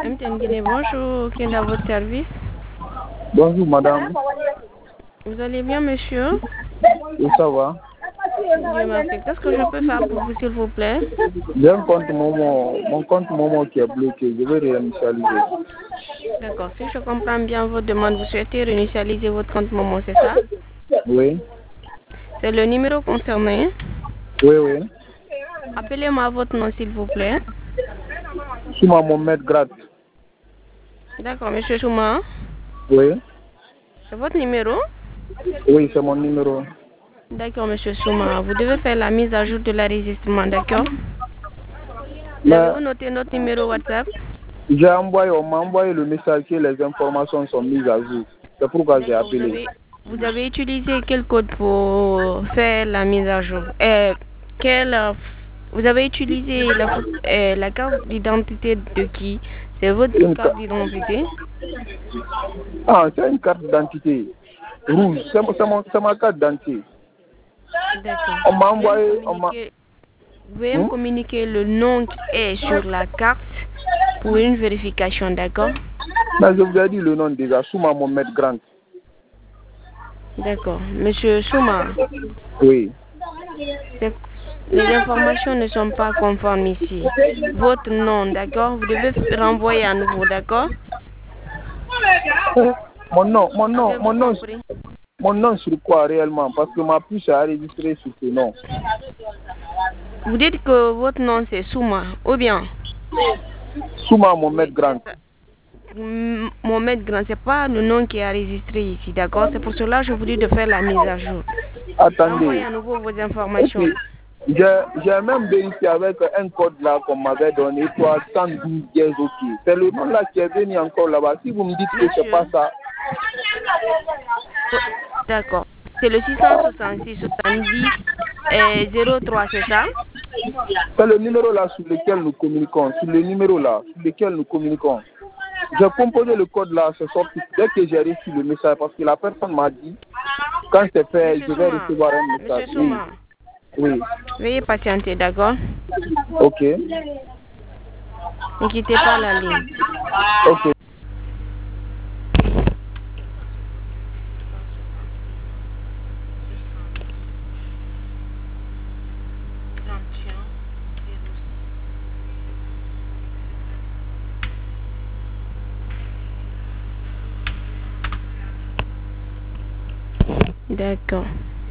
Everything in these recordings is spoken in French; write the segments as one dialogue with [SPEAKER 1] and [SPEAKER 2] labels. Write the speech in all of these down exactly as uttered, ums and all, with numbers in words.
[SPEAKER 1] M T N Guinée, bonjour, qui est dans votre service?
[SPEAKER 2] Bonjour madame.
[SPEAKER 1] Vous allez bien monsieur?
[SPEAKER 2] Et ça va?
[SPEAKER 1] Dieu merci. Qu'est-ce que je peux faire pour vous s'il vous plaît?
[SPEAKER 2] J'ai un compte Momo, mon compte Momo qui est bloqué, je vais réinitialiser.
[SPEAKER 1] D'accord, si je comprends bien votre demande, vous souhaitez réinitialiser votre compte Momo, c'est ça?
[SPEAKER 2] Oui.
[SPEAKER 1] C'est le numéro concerné?
[SPEAKER 2] Oui, oui.
[SPEAKER 1] Appelez-moi votre nom s'il vous plaît.
[SPEAKER 2] Souma Mohamed Grat.
[SPEAKER 1] D'accord, monsieur Souma.
[SPEAKER 2] Oui.
[SPEAKER 1] C'est votre numéro?
[SPEAKER 2] Oui, c'est mon numéro.
[SPEAKER 1] D'accord, monsieur Souma. Vous devez faire la mise à jour de l'enregistrement, d'accord?
[SPEAKER 2] Mais
[SPEAKER 1] Avez-vous noté notre numéro WhatsApp?
[SPEAKER 2] j'ai envoyé, on m'a envoyé le message que les informations sont mises à jour. C'est pourquoi j'ai
[SPEAKER 1] D'accord, vous
[SPEAKER 2] appelé.
[SPEAKER 1] avez, vous avez utilisé quel code pour faire la mise à jour? Euh, quel, euh, vous avez utilisé la, photo- euh, la carte d'identité de qui? C'est votre
[SPEAKER 2] Une
[SPEAKER 1] carte
[SPEAKER 2] ca-
[SPEAKER 1] d'identité?
[SPEAKER 2] Ah, c'est une carte d'identité rouge. C'est mon- c'est mon- c'est ma carte d'identité.
[SPEAKER 1] D'accord.
[SPEAKER 2] On m'a
[SPEAKER 1] Vous pouvez me
[SPEAKER 2] envoyé, on m'a...
[SPEAKER 1] communiquer, vous pouvez me
[SPEAKER 2] Hmm?
[SPEAKER 1] communiquer le nom qui est sur la carte pour une vérification, d'accord?
[SPEAKER 2] Mais je vous ai dit le nom déjà, Souma Mohamed Grant.
[SPEAKER 1] D'accord. Monsieur Souma,
[SPEAKER 2] Oui.
[SPEAKER 1] c'est- les informations ne sont pas conformes ici. Votre nom, d'accord? Vous devez renvoyer à nouveau, d'accord?
[SPEAKER 2] Mon nom, mon nom,
[SPEAKER 1] Avez-vous
[SPEAKER 2] mon nom,
[SPEAKER 1] compris?
[SPEAKER 2] mon nom sur quoi réellement? Parce que ma puce a enregistré sur ce nom.
[SPEAKER 1] Vous dites que votre nom c'est Souma, ou bien?
[SPEAKER 2] Souma Mohamed
[SPEAKER 1] Oui,
[SPEAKER 2] Grant.
[SPEAKER 1] c'est ça. M- Mohamed Grand, c'est pas le nom qui est enregistré ici, d'accord? C'est pour cela que je vous dis de faire la mise à jour. Renvoyez
[SPEAKER 2] Attendez.
[SPEAKER 1] à nouveau vos
[SPEAKER 2] Et
[SPEAKER 1] informations.
[SPEAKER 2] puis, j'ai j'ai même vérifié avec un code là qu'on m'avait donné, toi, cent douze dièse OK. C'est le nom là qui est venu encore là-bas. Si vous me dites que c'est pas
[SPEAKER 1] Monsieur,
[SPEAKER 2] ça,
[SPEAKER 1] oh, d'accord. C'est le six cent soixante-six soixante-dix euh, zéro trois, c'est ça?
[SPEAKER 2] c'est le numéro là sur lequel nous communiquons. Sur le numéro là sur lequel nous communiquons. J'ai composé le code là, c'est sorti dès que j'ai reçu le message parce que la personne m'a dit, quand c'est fait,
[SPEAKER 1] Monsieur
[SPEAKER 2] je vais
[SPEAKER 1] Souma,
[SPEAKER 2] recevoir un
[SPEAKER 1] Monsieur
[SPEAKER 2] message. Oui,
[SPEAKER 1] Souma,
[SPEAKER 2] oui.
[SPEAKER 1] veuillez patienter, d'accord?
[SPEAKER 2] Ok.
[SPEAKER 1] Ne quittez pas la ligne.
[SPEAKER 2] Ok.
[SPEAKER 1] D'accord.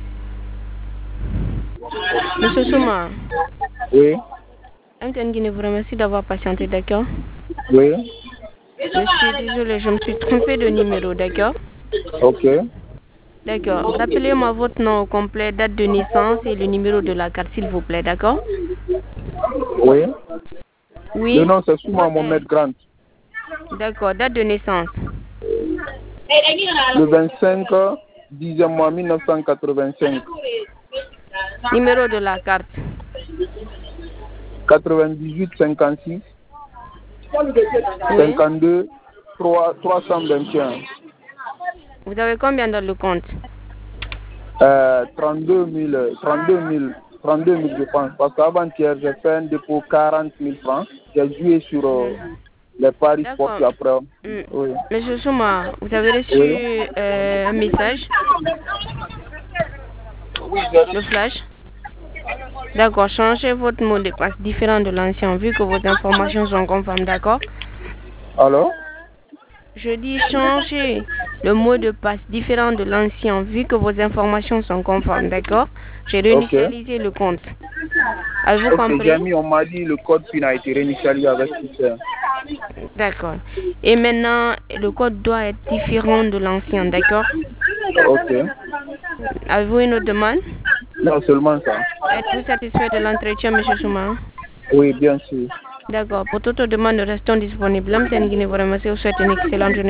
[SPEAKER 1] Monsieur Souma,
[SPEAKER 2] Oui.
[SPEAKER 1] M T N Guinée vous remercie d'avoir patienté, d'accord?
[SPEAKER 2] Oui.
[SPEAKER 1] Je suis désolée, je me suis trompée de numéro, d'accord?
[SPEAKER 2] Ok.
[SPEAKER 1] D'accord. Rappelez-moi votre nom au complet, date de naissance et le numéro de la carte, s'il vous plaît, d'accord?
[SPEAKER 2] Oui. Le
[SPEAKER 1] Oui?
[SPEAKER 2] nom c'est Souma
[SPEAKER 1] Votre, euh,
[SPEAKER 2] Mohamed Grant.
[SPEAKER 1] d'accord, date de naissance.
[SPEAKER 2] Le vingt-cinq dixième mois mille neuf cent quatre-vingt-cinq.
[SPEAKER 1] Numéro de la carte.
[SPEAKER 2] quatre-vingt-dix-huit cinquante-six
[SPEAKER 1] Oui?
[SPEAKER 2] cinquante-deux trois cent vingt et un.
[SPEAKER 1] Vous avez combien dans le compte?
[SPEAKER 2] Euh, trente-deux mille, trente-deux mille, trente-deux mille je pense. Parce qu'avant-hier, j'ai fait un dépôt quarante mille francs. J'ai joué sur euh,
[SPEAKER 1] Mhm.
[SPEAKER 2] les paris
[SPEAKER 1] D'accord.
[SPEAKER 2] sportifs après.
[SPEAKER 1] Hmm.
[SPEAKER 2] Oui.
[SPEAKER 1] Monsieur Souma, vous avez
[SPEAKER 2] Oui.
[SPEAKER 1] reçu euh, un message? Le flash? D'accord, changez votre mot de passe différent de l'ancien vu que vos informations sont conformes, d'accord?
[SPEAKER 2] Alors?
[SPEAKER 1] Je dis changer le mot de passe différent de l'ancien vu que vos informations sont conformes, d'accord? J'ai
[SPEAKER 2] Ok.
[SPEAKER 1] réinitialisé le compte. Avez-vous
[SPEAKER 2] Ok, j'ai
[SPEAKER 1] compris?
[SPEAKER 2] mis, on m'a dit le code PIN a été réinitialisé avec tout.
[SPEAKER 1] D'accord. Et maintenant, le code doit être différent de l'ancien, d'accord?
[SPEAKER 2] Ok.
[SPEAKER 1] Avez-vous une autre demande?
[SPEAKER 2] Non, seulement ça.
[SPEAKER 1] Êtes-vous satisfait de l'entretien, monsieur Souma?
[SPEAKER 2] Oui, bien sûr.
[SPEAKER 1] D'accord. Pour toute demande, restons disponibles. M T N Guinée vous remercie. Vous souhaite une excellente journée.